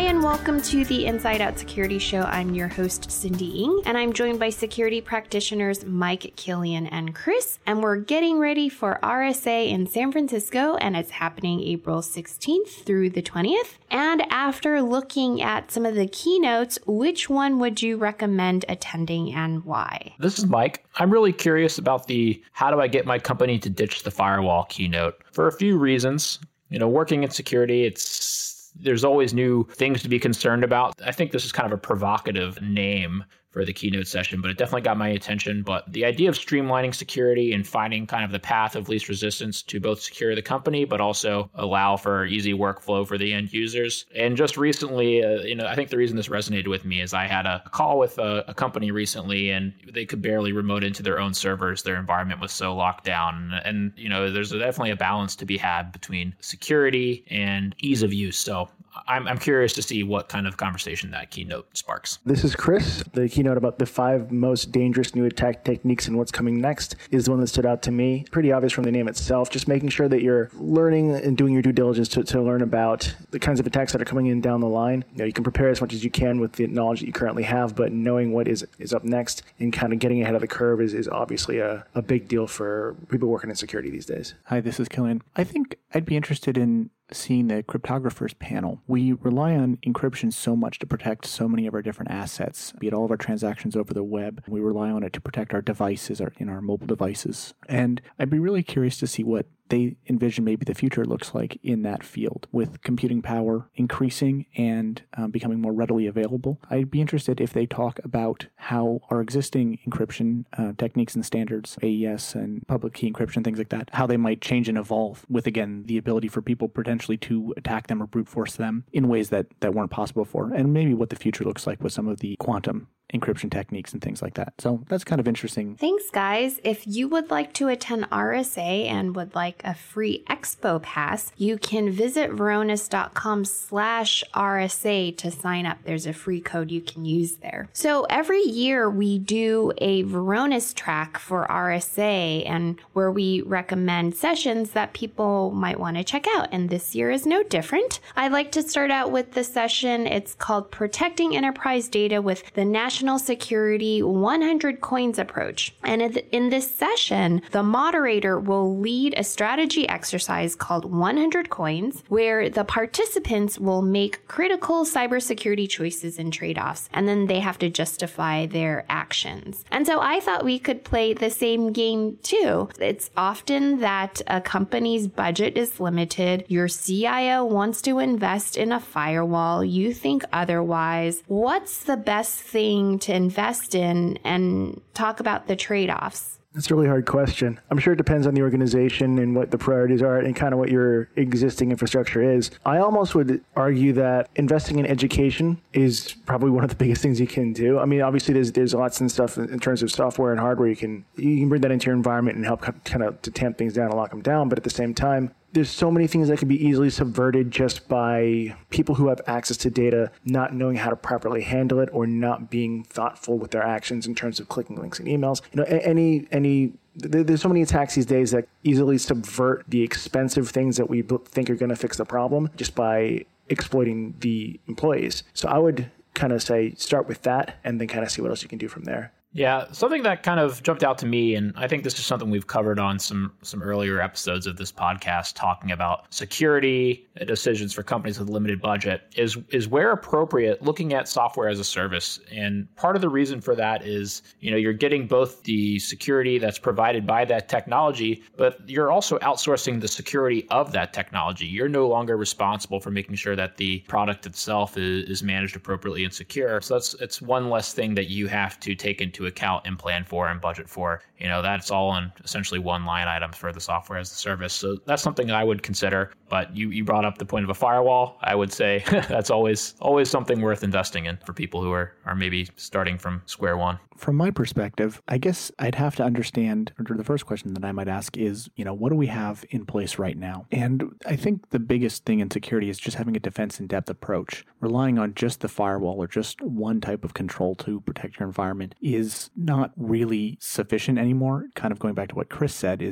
and welcome to the Inside Out Security Show. I'm your host, Cindy Ng, and I'm joined by security practitioners Mike, Killian, and Chris. And we're getting ready for RSA in San Francisco, and it's happening April 16th through the 20th. And after looking at some of the keynotes, which one would you recommend attending and why? This is Mike. I'm really curious about the how do I get my company to ditch the firewall keynote for a few reasons. Working in security, there's always new things to be concerned about. I think this is kind of a provocative name for the keynote session, but it definitely got my attention. But the idea of streamlining security and finding kind of the path of least resistance to both secure the company, but also allow for easy workflow for the end users. And just recently, I think the reason this resonated with me is I had a call with a company recently, and they could barely remote into their own servers. Their environment was so locked down. And, there's definitely a balance to be had between security and ease of use. So I'm curious to see what kind of conversation that keynote sparks. This is Chris. The keynote about the 5 most dangerous new attack techniques and what's coming next is the one that stood out to me. Pretty obvious from the name itself, just making sure that you're learning and doing your due diligence to learn about the kinds of attacks that are coming in down the line. You can prepare as much as you can with the knowledge that you currently have, but knowing what is up next and kind of getting ahead of the curve is obviously a big deal for people working in security these days. Hi, this is Killian. I think I'd be interested in seeing the cryptographers panel. We rely on encryption so much to protect so many of our different assets, be it all of our transactions over the web. We rely on it to protect our devices, our mobile devices. And I'd be really curious to see what they envision maybe the future looks like in that field with computing power increasing and becoming more readily available. I'd be interested if they talk about how our existing encryption techniques and standards, AES and public key encryption, things like that, how they might change and evolve with, again, the ability for people potentially to attack them or brute force them in ways that weren't possible before, and maybe what the future looks like with some of the quantum encryption techniques and things like that. So that's kind of interesting. Thanks, guys. If you would like to attend RSA and would like a free expo pass, you can visit Varonis.com/RSA to sign up. There's a free code you can use there. So every year we do a Varonis track for RSA, and where we recommend sessions that people might want to check out. And this year is no different. I'd like to start out with the session. It's called Protecting Enterprise Data with the National Security 100 Coins Approach. And in this session, the moderator will lead a strategy exercise called 100 Coins, where the participants will make critical cybersecurity choices and trade-offs, and then they have to justify their actions. And so I thought we could play the same game too. It's often that a company's budget is limited. Your CIO wants to invest in a firewall. You think otherwise. What's the best thing to invest in, and talk about the trade-offs? That's a really hard question. I'm sure it depends on the organization and what the priorities are and kind of what your existing infrastructure is. I almost would argue that investing in education is probably one of the biggest things you can do. I mean, obviously there's lots and stuff in terms of software and hardware. You can bring that into your environment and help kind of to tamp things down and lock them down. But at the same time, there's so many things that can be easily subverted just by people who have access to data not knowing how to properly handle it or not being thoughtful with their actions in terms of clicking links and emails. There's so many attacks these days that easily subvert the expensive things that we think are going to fix the problem just by exploiting the employees. So I would kind of say start with that and then kind of see what else you can do from there. Yeah, something that kind of jumped out to me, and I think this is something we've covered on some earlier episodes of this podcast, talking about security decisions for companies with limited budget, is where appropriate, looking at software as a service. And part of the reason for that is, you're getting both the security that's provided by that technology, but you're also outsourcing the security of that technology. You're no longer responsible for making sure that the product itself is managed appropriately and secure. So it's one less thing that you have to take into account and plan for and budget for. That's all on essentially one line item for the software as a service. So that's something that I would consider. But you brought up the point of a firewall. I would say that's always something worth investing in for people who are maybe starting from square one. From my perspective, I guess I'd have to understand, or the first question that I might ask is, what do we have in place right now? And I think the biggest thing in security is just having a defense in depth approach. Relying on just the firewall or just one type of control to protect your environment is not really sufficient anymore. Kind of going back to what Chris said, is that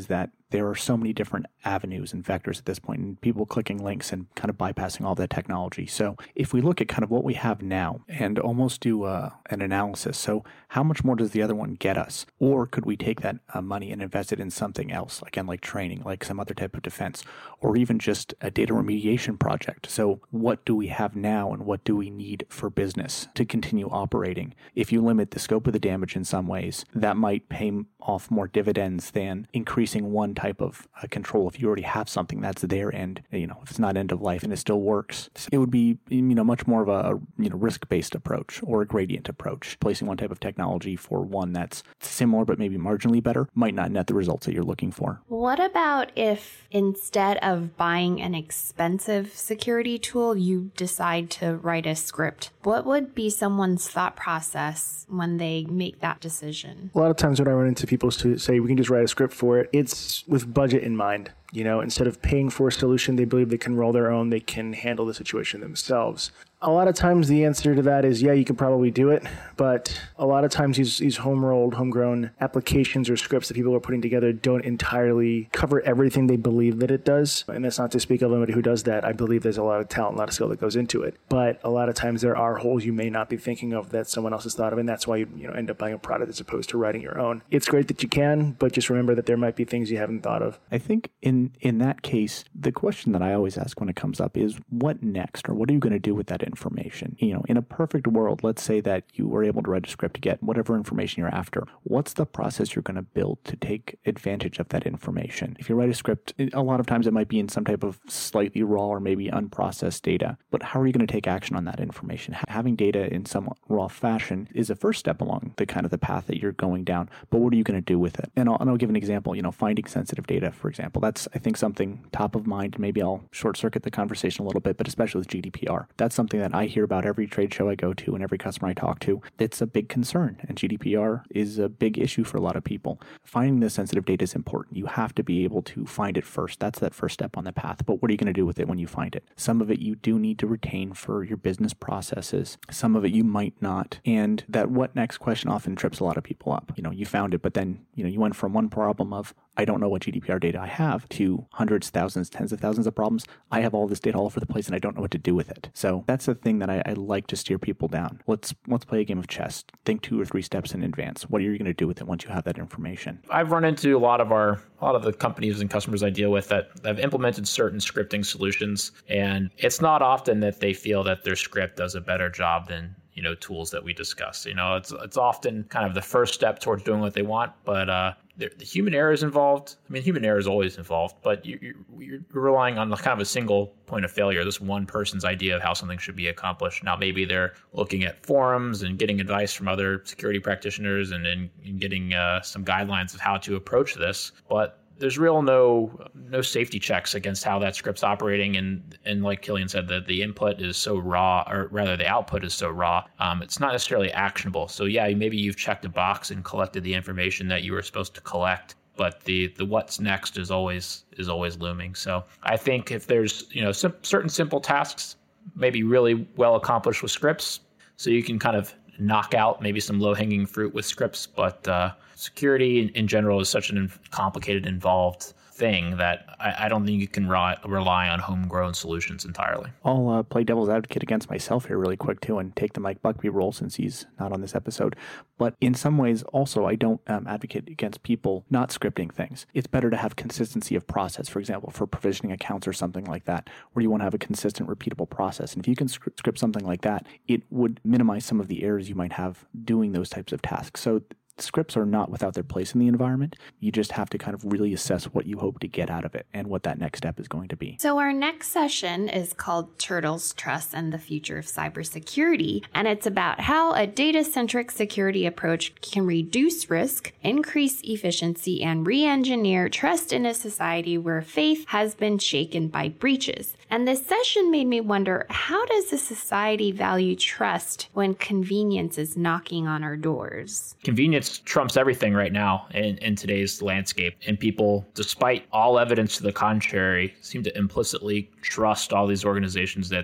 there are so many different avenues and vectors at this point, and people clicking links and kind of bypassing all that technology. So if we look at kind of what we have now and almost do an analysis, so how much more does the other one get us? Or could we take that money and invest it in something else, again, like training, like some other type of defense, or even just a data remediation project? So what do we have now and what do we need for business to continue operating? If you limit the scope of the damage in some ways, that might pay off more dividends than increasing one type of control. If you already have something that's there and, if it's not end of life and it still works, it would be, much more of a risk-based approach or a gradient approach. Placing one type of technology for one that's similar but maybe marginally better might not net the results that you're looking for. What about if instead of buying an expensive security tool, you decide to write a script? What would be someone's thought process when they make that decision? A lot of times when I run into people to say we can just write a script for it, it's with budget in mind. Instead of paying for a solution, they believe they can roll their own, they can handle the situation themselves. A lot of times the answer to that is, yeah, you can probably do it. But a lot of times these homegrown applications or scripts that people are putting together don't entirely cover everything they believe that it does. And that's not to speak of anybody who does that. I believe there's a lot of talent, a lot of skill that goes into it. But a lot of times there are holes you may not be thinking of that someone else has thought of. And that's why you end up buying a product as opposed to writing your own. It's great that you can, but just remember that there might be things you haven't thought of. I think in that case, the question that I always ask when it comes up is what next, or what are you going to do with that information? In a perfect world, let's say that you were able to write a script to get whatever information you're after. What's the process you're going to build to take advantage of that information? If you write a script, a lot of times it might be in some type of slightly raw or maybe unprocessed data, but how are you going to take action on that information? Having data in somewhat raw fashion is a first step along the kind of the path that you're going down, but what are you going to do with it? And I'll give an example, finding sensitive data, for example. That's, I think, something top of mind. Maybe I'll short circuit the conversation a little bit, but especially with GDPR. That's something that I hear about every trade show I go to and every customer I talk to. It's a big concern, and GDPR is a big issue for a lot of people. Finding the sensitive data is important. You have to be able to find it first. That's that first step on the path. But what are you going to do with it when you find it? Some of it you do need to retain for your business processes. Some of it you might not. And that what next question often trips a lot of people up. You found it, but then, you went from one problem of, I don't know what GDPR data I have, to hundreds, thousands, tens of thousands of problems. I have all this data all over the place and I don't know what to do with it. So that's the thing that I like to steer people down. Let's play a game of chess. Think 2 or 3 steps in advance. What are you going to do with it once you have that information? I've run into a lot of the companies and customers I deal with that have implemented certain scripting solutions, and it's not often that they feel that their script does a better job than tools that we discuss. It's often kind of the first step towards doing what they want, but the human error is involved. I mean, human error is always involved, but you're relying on kind of a single point of failure, this one person's idea of how something should be accomplished. Now, maybe they're looking at forums and getting advice from other security practitioners and getting some guidelines of how to approach this, but there's no safety checks against how that script's operating. And like Killian said, the input is so raw, or rather the output is so raw, it's not necessarily actionable. So yeah, maybe you've checked a box and collected the information that you were supposed to collect, but the what's next is always looming. So I think if there's certain simple tasks, maybe really well accomplished with scripts, so you can kind of knock out maybe some low-hanging fruit with scripts, but security in general is such a complicated, involved thing that I don't think you can rely on homegrown solutions entirely. I'll play devil's advocate against myself here really quick too and take the Mike Buckby role since he's not on this episode. But in some ways also I don't advocate against people not scripting things. It's better to have consistency of process, for example, for provisioning accounts or something like that, where you want to have a consistent, repeatable process. And if you can script something like that, it would minimize some of the errors you might have doing those types of tasks. So scripts are not without their place in the environment. You just have to kind of really assess what you hope to get out of it and what that next step is going to be. So our next session is called Turtles, Trust, and the Future of Cybersecurity. And it's about how a data-centric security approach can reduce risk, increase efficiency, and re-engineer trust in a society where faith has been shaken by breaches. And this session made me wonder, how does a society value trust when convenience is knocking on our doors? Convenience trumps everything right now in today's landscape. And people, despite all evidence to the contrary, seem to implicitly trust all these organizations that they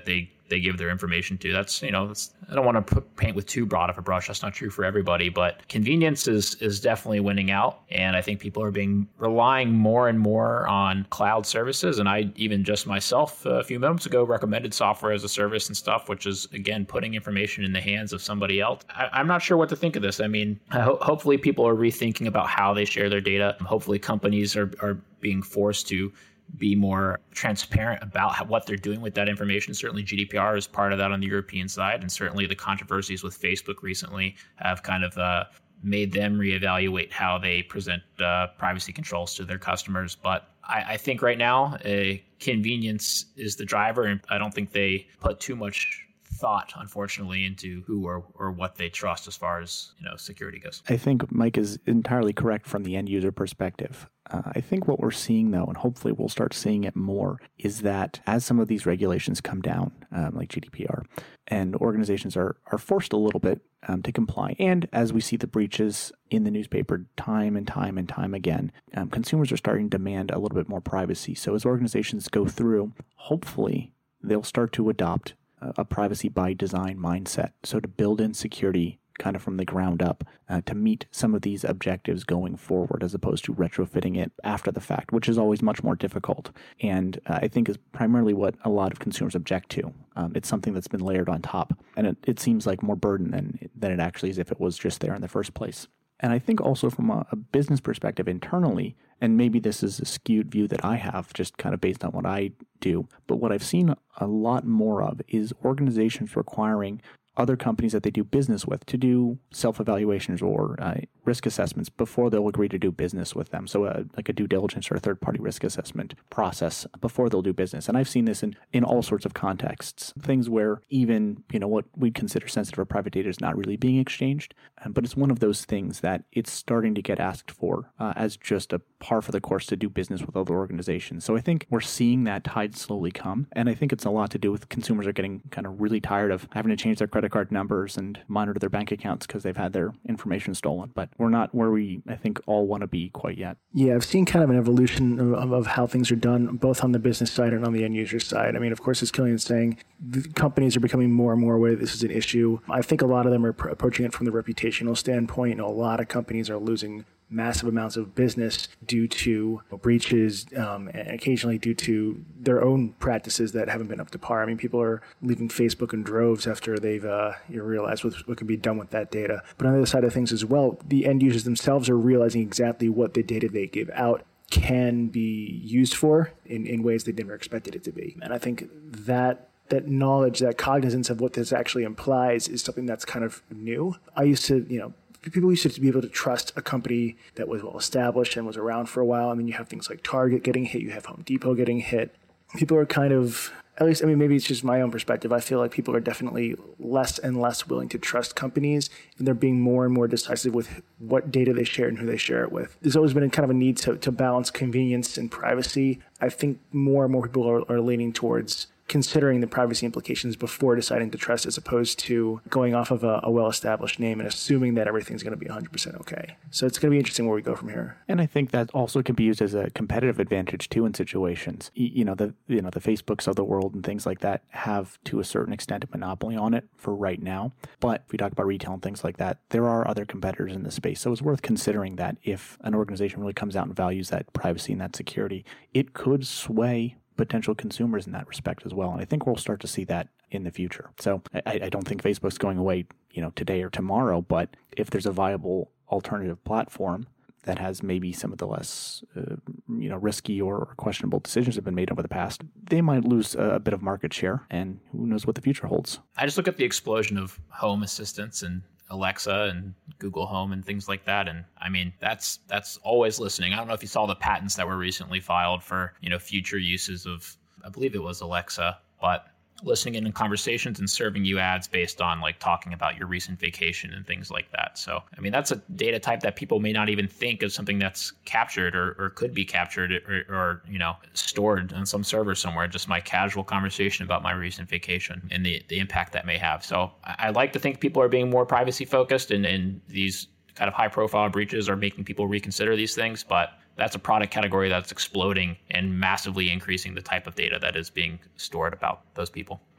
they give their information to. That's, I don't want to paint with too broad of a brush. That's not true for everybody, but convenience is definitely winning out. And I think people are relying more and more on cloud services. And I even just myself a few moments ago recommended software as a service and stuff, which is, again, putting information in the hands of somebody else. I'm not sure what to think of this. I mean, hopefully people are rethinking about how they share their data. Hopefully companies are being forced to be more transparent about what they're doing with that information. Certainly GDPR is part of that on the European side. And certainly the controversies with Facebook recently have kind of made them reevaluate how they present privacy controls to their customers. But I think right now, convenience is the driver. And I don't think they put too much thought, unfortunately, into who or what they trust as far as security goes. I think Mike is entirely correct from the end user perspective. I think what we're seeing, though, and hopefully we'll start seeing it more, is that as some of these regulations come down, like GDPR, and organizations are forced a little bit to comply, and as we see the breaches in the newspaper time and time and time again, consumers are starting to demand a little bit more privacy. So as organizations go through, hopefully they'll start to adopt a privacy by design mindset. So to build in security kind of from the ground up to meet some of these objectives going forward, as opposed to retrofitting it after the fact, which is always much more difficult. And I think is primarily what a lot of consumers object to. It's something that's been layered on top, and it seems like more burden than it actually is if it was just there in the first place. And I think also from a business perspective internally, and maybe this is a skewed view that I have just kind of based on what I do, but what I've seen a lot more of is organizations requiring other companies that they do business with to do self-evaluations or risk assessments before they'll agree to do business with them. So like a due diligence or a third-party risk assessment process before they'll do business. And I've seen this in all sorts of contexts, things where even, what we'd consider sensitive or private data is not really being exchanged. But it's one of those things that it's starting to get asked for as just a par for the course to do business with other organizations. So I think we're seeing that tide slowly come. And I think it's a lot to do with consumers are getting kind of really tired of having to change their credit card numbers and monitor their bank accounts because they've had their information stolen. But we're not where we, I think, all want to be quite yet. Yeah, I've seen kind of an evolution of how things are done, both on the business side and on the end user side. I mean, of course, as Killian's saying, the companies are becoming more and more aware that this is an issue. I think a lot of them are approaching it from the reputational standpoint. A lot of companies are losing massive amounts of business due to breaches and occasionally due to their own practices that haven't been up to par. I mean, people are leaving Facebook in droves after they've realized what can be done with that data. But on the other side of things as well, the end users themselves are realizing exactly what the data they give out can be used for in ways they never expected it to be. And I think that knowledge, that cognizance of what this actually implies is something that's kind of new. I used to, people used to be able to trust a company that was well established and was around for a while. I mean, you have things like Target getting hit, you have Home Depot getting hit. People are kind of, at least, I mean, maybe it's just my own perspective. I feel like people are definitely less and less willing to trust companies, and they're being more and more decisive with what data they share and who they share it with. There's always been kind of a need to balance convenience and privacy. I think more and more people are leaning towards considering the privacy implications before deciding to trust, as opposed to going off of a well-established name and assuming that everything's going to be 100% okay. So it's going to be interesting where we go from here. And I think that also can be used as a competitive advantage too in situations. The Facebooks of the world and things like that have to a certain extent a monopoly on it for right now. But if we talk about retail and things like that, there are other competitors in the space. So it's worth considering that if an organization really comes out and values that privacy and that security, it could sway potential consumers in that respect as well. And I think we'll start to see that in the future. So I don't think Facebook's going away, today or tomorrow, but if there's a viable alternative platform that has maybe some of the less, risky or questionable decisions have been made over the past, they might lose a bit of market share, and who knows what the future holds. I just look at the explosion of home assistants and Alexa and Google Home and things like that. And I mean, that's always listening. I don't know if you saw the patents that were recently filed for, future uses of, I believe it was Alexa, but listening in conversations and serving you ads based on like talking about your recent vacation and things like that. So, I mean, that's a data type that people may not even think of something that's captured or could be captured or stored on some server somewhere. Just my casual conversation about my recent vacation and the impact that may have. So I like to think people are being more privacy focused and these kind of high profile breaches are making people reconsider these things. But that's a product category that's exploding and massively increasing the type of data that is being stored about those people.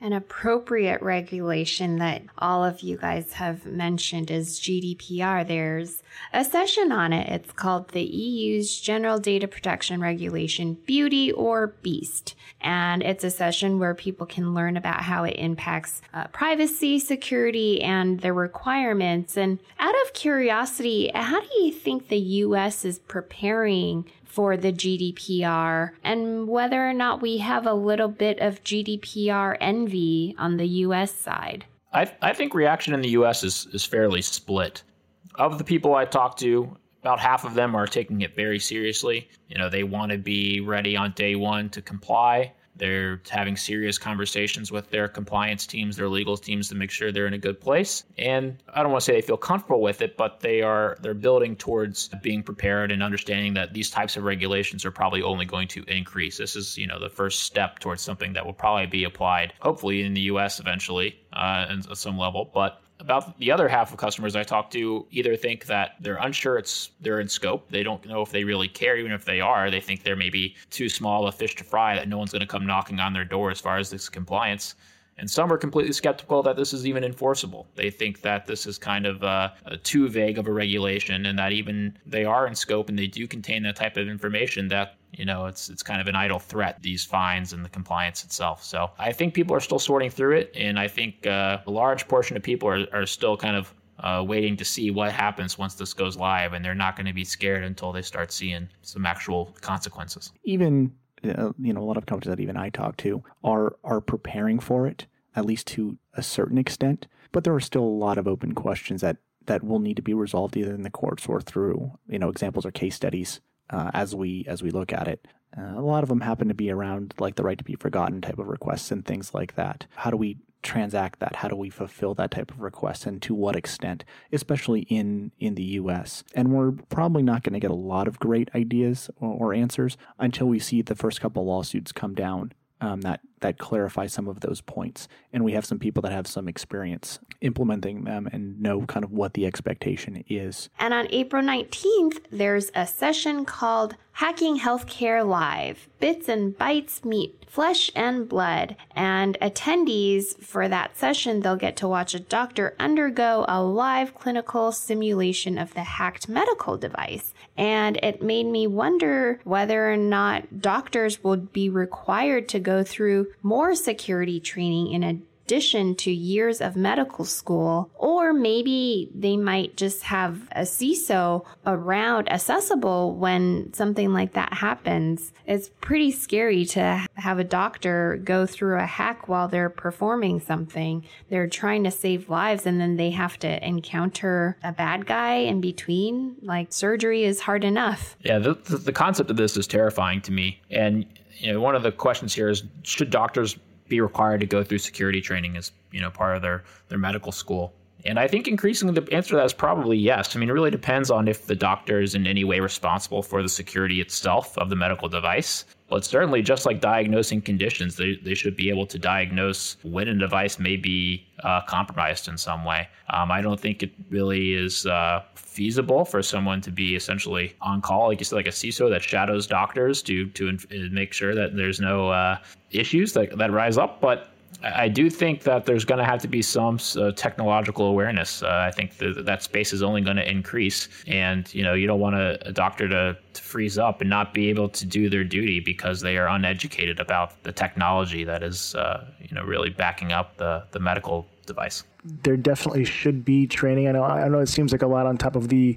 An appropriate regulation that all of you guys have mentioned is GDPR. There's a session on it. It's called the EU's General Data Protection Regulation, Beauty or Beast. And it's a session where people can learn about how it impacts privacy, security, and the requirements. And out of curiosity, how do you think the U.S. is preparing for the GDPR, and whether or not we have a little bit of GDPR envy on the U.S. side? I think reaction in the U.S. is fairly split. Of the people I talk to, about half of them are taking it very seriously. They want to be ready on day one to comply. They're having serious conversations with their compliance teams, their legal teams, to make sure they're in a good place. And I don't want to say they feel comfortable with it, but they're building towards being prepared and understanding that these types of regulations are probably only going to increase. This is, the first step towards something that will probably be applied, hopefully in the U.S. eventually, at some level. But about the other half of customers I talk to either think that they're unsure they're in scope. They don't know if they really care. Even if they are, they think they're maybe too small a fish to fry, that no one's going to come knocking on their door as far as this compliance. And some are completely skeptical that this is even enforceable. They think that this is kind of too vague of a regulation, and that even they are in scope and they do contain that type of information, that it's kind of an idle threat, these fines and the compliance itself. So I think people are still sorting through it, and I think a large portion of people are still kind of waiting to see what happens once this goes live, and they're not going to be scared until they start seeing some actual consequences. Even a lot of companies that even I talk to are preparing for it, at least to a certain extent. But there are still a lot of open questions that will need to be resolved either in the courts or through examples or case studies as we look at it. A lot of them happen to be around like the right to be forgotten type of requests and things like that. How do we transact that? How do we fulfill that type of request, and to what extent, especially in the US? And we're probably not going to get a lot of great ideas or answers until we see the first couple lawsuits come down that clarify some of those points. And we have some people that have some experience implementing them and know kind of what the expectation is. And on April 19th, there's a session called Hacking Healthcare Live. Bits and bytes meet flesh and blood. And attendees for that session, they'll get to watch a doctor undergo a live clinical simulation of the hacked medical device. And it made me wonder whether or not doctors would be required to go through more security training in addition to years of medical school, or maybe they might just have a CISO around accessible when something like that happens. It's pretty scary to have a doctor go through a hack while they're performing something. They're trying to save lives, and then they have to encounter a bad guy in between. Like, surgery is hard enough. Yeah, the concept of this is terrifying to me. And one of the questions here is, should doctors be required to go through security training as part of their medical school? And I think increasingly the answer to that is probably yes. I mean, it really depends on if the doctor is in any way responsible for the security itself of the medical device. But certainly, just like diagnosing conditions, they should be able to diagnose when a device may be compromised in some way. I don't think it really is feasible for someone to be essentially on call, like you said, like a CISO that shadows doctors to make sure that there's no issues that rise up. But I do think that there's going to have to be some technological awareness. I think that space is only going to increase, and you don't want a doctor to freeze up and not be able to do their duty because they are uneducated about the technology that is really backing up the medical device. There definitely should be training. I know it seems like a lot on top of the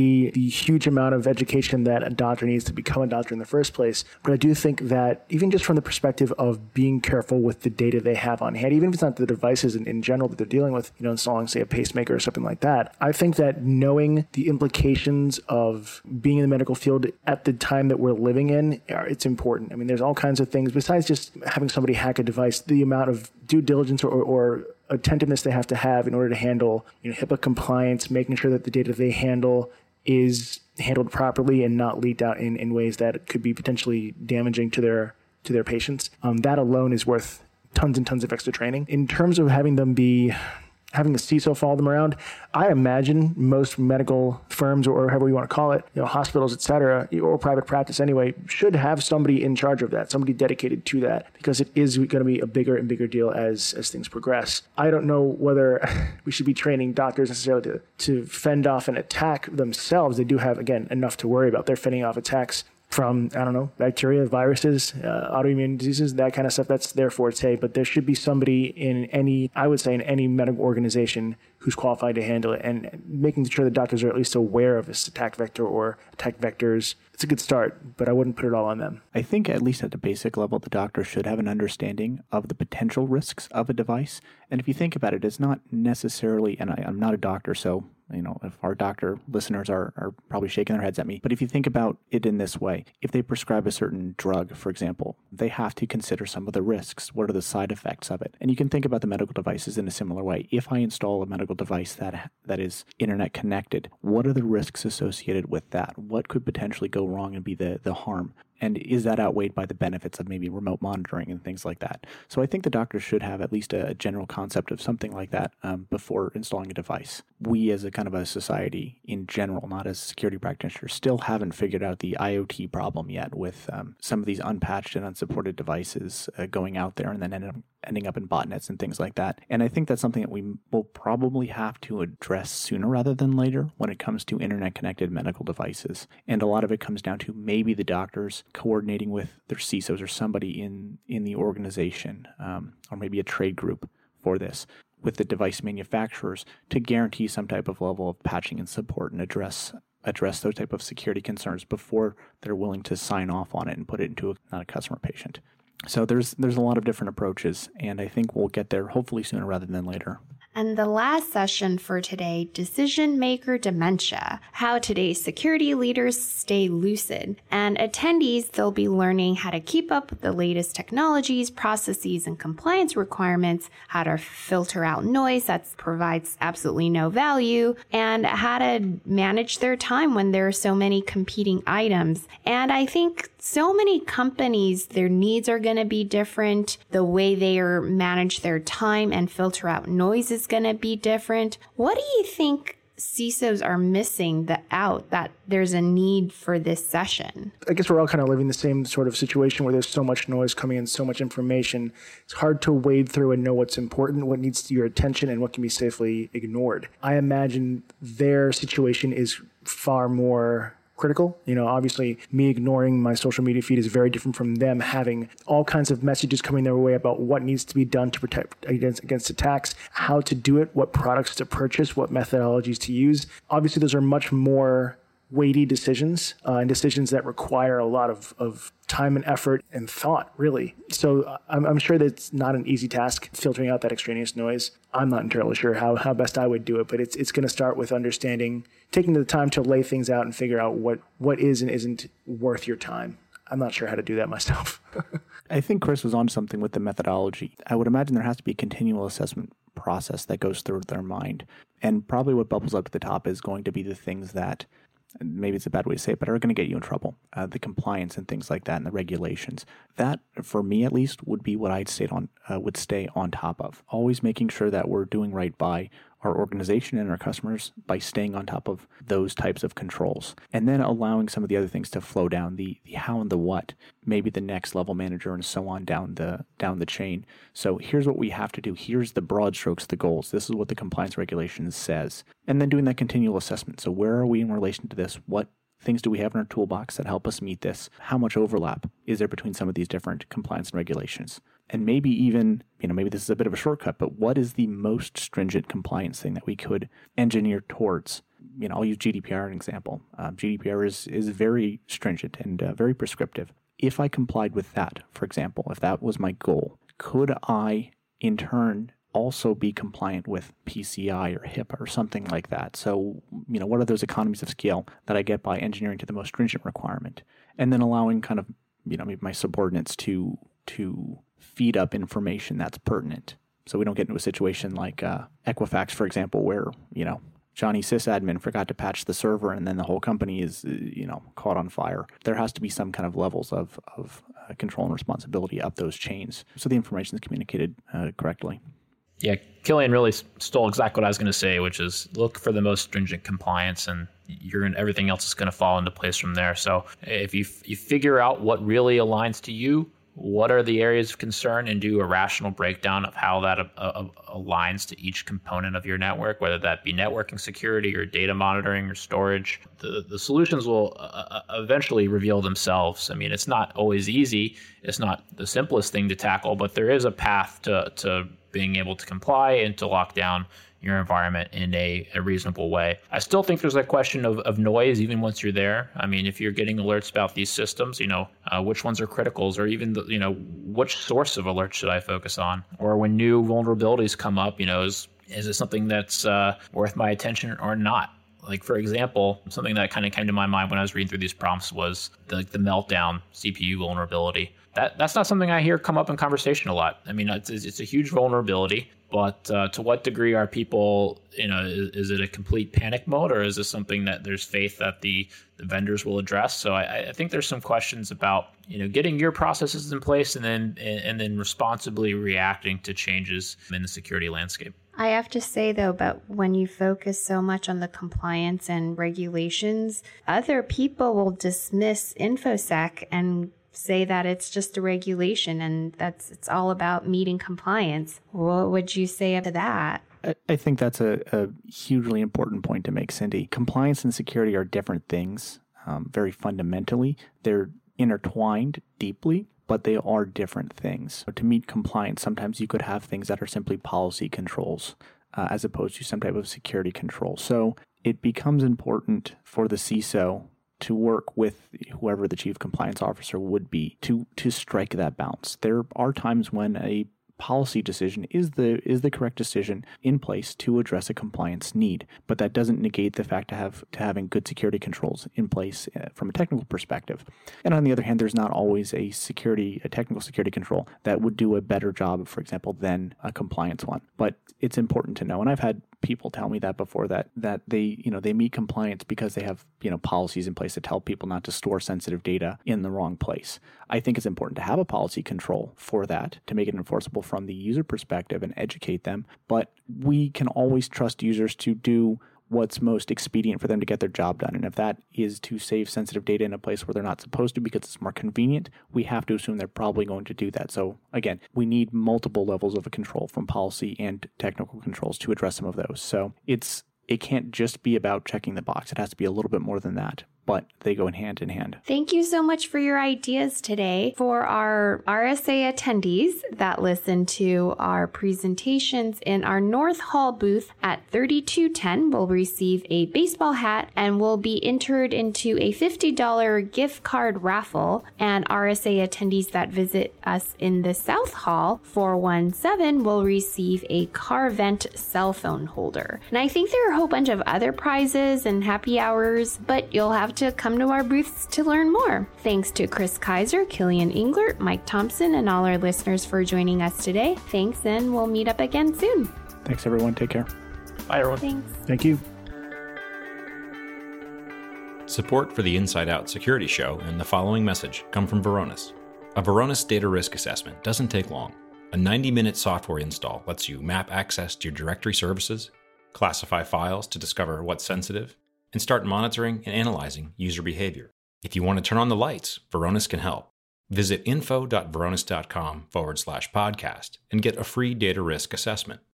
huge amount of education that a doctor needs to become a doctor in the first place. But I do think that even just from the perspective of being careful with the data they have on hand, even if it's not the devices in general that they're dealing with, installing, say, a pacemaker or something like that, I think that knowing the implications of being in the medical field at the time that we're living in, it's important. I mean, there's all kinds of things besides just having somebody hack a device, the amount of due diligence or attentiveness they have to have in order to handle HIPAA compliance, making sure that the data they handle is handled properly and not leaked out in ways that could be potentially damaging to their patients. That alone is worth tons and tons of extra training. In terms of having them be having a CISO follow them around. I imagine most medical firms, or however you want to call it, hospitals, et cetera, or private practice anyway, should have somebody in charge of that, somebody dedicated to that, because it is going to be a bigger and bigger deal as things progress. I don't know whether we should be training doctors necessarily to fend off an attack themselves. They do have, again, enough to worry about. They're fending off attacks from, bacteria, viruses, autoimmune diseases, that kind of stuff. That's their forte. But there should be somebody in any medical organization who's qualified to handle it, and making sure that doctors are at least aware of this attack vector or attack vectors. It's a good start, but I wouldn't put it all on them. I think at least at the basic level, the doctor should have an understanding of the potential risks of a device. And if you think about it, it's not necessarily, and I'm not a doctor, so if our doctor listeners are probably shaking their heads at me. But if you think about it in this way, if they prescribe a certain drug, for example, they have to consider some of the risks. What are the side effects of it? And you can think about the medical devices in a similar way. If I install a medical device that is internet connected, what are the risks associated with that? What could potentially go wrong and be the harm? And is that outweighed by the benefits of maybe remote monitoring and things like that? So I think the doctor should have at least a general concept of something like that before installing a device. We as a kind of a society in general, not as security practitioners, still haven't figured out the IoT problem yet with some of these unpatched and unsupported devices going out there and then ending up in botnets and things like that. And I think that's something that we will probably have to address sooner rather than later when it comes to internet-connected medical devices. And a lot of it comes down to maybe the doctors coordinating with their CISOs or somebody in the organization, or maybe a trade group for this, with the device manufacturers to guarantee some type of level of patching and support and address those type of security concerns before they're willing to sign off on it and put it into not a customer patient. So there's a lot of different approaches, and I think we'll get there hopefully sooner rather than later. And the last session for today, Decision Maker Dementia, how today's security leaders stay lucid. And attendees, they'll be learning how to keep up with the latest technologies, processes, and compliance requirements, how to filter out noise that provides absolutely no value, and how to manage their time when there are so many competing items. And I think so many companies, their needs are going to be different. The way they manage their time and filter out noise is going to be different. What do you think CISOs are missing that there's a need for this session? I guess we're all kind of living the same sort of situation where there's so much noise coming in, so much information. It's hard to wade through and know what's important, what needs your attention, and what can be safely ignored. I imagine their situation is far more critical. Obviously me ignoring my social media feed is very different from them having all kinds of messages coming their way about what needs to be done to protect against attacks, how to do it, what products to purchase, what methodologies to use. Obviously, those are much more weighty decisions and decisions that require a lot of time and effort and thought, really. So I'm sure that it's not an easy task filtering out that extraneous noise. I'm not entirely sure how best I would do it, but it's going to start with understanding, taking the time to lay things out and figure out what is and isn't worth your time. I'm not sure how to do that myself. I think Chris was on something with the methodology. I would imagine there has to be a continual assessment process that goes through their mind. And probably what bubbles up to the top is going to be the things that, maybe it's a bad way to say it, but are going to get you in trouble. The compliance and things like that and the regulations. That, for me at least, would be what I'd would stay on top of. Always making sure that we're doing right by our organization and our customers by staying on top of those types of controls. And then allowing some of the other things to flow down, the how and the what, maybe the next level manager and so on down the chain. So here's what we have to do. Here's the broad strokes, the goals. This is what the compliance regulations says. And then doing that continual assessment. So where are we in relation to this? What things do we have in our toolbox that help us meet this? How much overlap is there between some of these different compliance and regulations? And maybe even, maybe this is a bit of a shortcut, but what is the most stringent compliance thing that we could engineer towards? I'll use GDPR as an example. GDPR is very stringent and very prescriptive. If I complied with that, for example, if that was my goal, could I in turn also be compliant with PCI or HIPAA or something like that? So, what are those economies of scale that I get by engineering to the most stringent requirement? And then allowing kind of, maybe my subordinates to feed up information that's pertinent. So we don't get into a situation like Equifax, for example, where, Johnny sysadmin forgot to patch the server and then the whole company is, caught on fire. There has to be some kind of levels of control and responsibility up those chains so the information is communicated correctly. Yeah, Killian really stole exactly what I was going to say, which is look for the most stringent compliance, and everything else is going to fall into place from there. So if you figure out what really aligns to you, what are the areas of concern, and do a rational breakdown of how that aligns to each component of your network, whether that be networking security or data monitoring or storage, the solutions will eventually reveal themselves. I mean, it's not always easy. It's not the simplest thing to tackle, but there is a path to being able to comply and to lock down your environment in a reasonable way. I still think there's a question of noise even once you're there. I mean, if you're getting alerts about these systems, which ones are criticals, or even which source of alerts should I focus on? Or when new vulnerabilities come up, is it something that's worth my attention or not? Like, for example, something that kind of came to my mind when I was reading through these prompts was the Meltdown CPU vulnerability. That's not something I hear come up in conversation a lot. I mean, it's a huge vulnerability, but to what degree are people, is it a complete panic mode, or is this something that there's faith that the vendors will address? So I think there's some questions about, getting your processes in place and then responsibly reacting to changes in the security landscape. I have to say, though, but when you focus so much on the compliance and regulations, other people will dismiss InfoSec and say that it's just a regulation and it's all about meeting compliance. What would you say to that? I think that's a hugely important point to make, Cindy. Compliance and security are different things, very fundamentally. They're intertwined deeply, but they are different things. To meet compliance, sometimes you could have things that are simply policy controls as opposed to some type of security control. So it becomes important for the CISO to work with whoever the chief compliance officer would be to strike that balance. There are times when a policy decision is the correct decision in place to address a compliance need, but that doesn't negate the fact to having good security controls in place from a technical perspective. And on the other hand, there's not always a technical security control that would do a better job, for example, than a compliance one. But it's important to know, and I've had people tell me that before, that they meet compliance because they have policies in place that tell people not to store sensitive data in the wrong place. I think it's important to have a policy control for that to make it enforceable from the user perspective and educate them, but we can always trust users to do what's most expedient for them to get their job done. And if that is to save sensitive data in a place where they're not supposed to because it's more convenient, we have to assume they're probably going to do that. So again, we need multiple levels of a control from policy and technical controls to address some of those. So it can't just be about checking the box. It has to be a little bit more than that, but they go hand in hand. Thank you so much for your ideas today. For our RSA attendees that listen to our presentations in our North Hall booth at 3210 will receive a baseball hat and will be entered into a $50 gift card raffle. And RSA attendees that visit us in the South Hall 417 will receive a Carvent cell phone holder. And I think there are a whole bunch of other prizes and happy hours, but you'll have to come to our booths to learn more. Thanks to Chris Kaiser, Killian Englert, Mike Thompson, and all our listeners for joining us today. Thanks, and we'll meet up again soon. Thanks, everyone. Take care. Bye, everyone. Thanks. Thank you. Support for the Inside Out Security Show and the following message come from Varonis. A Varonis data risk assessment doesn't take long. A 90-minute software install lets you map access to your directory services, classify files to discover what's sensitive, and start monitoring and analyzing user behavior. If you want to turn on the lights, Varonis can help. Visit info.varonis.com/podcast and get a free data risk assessment.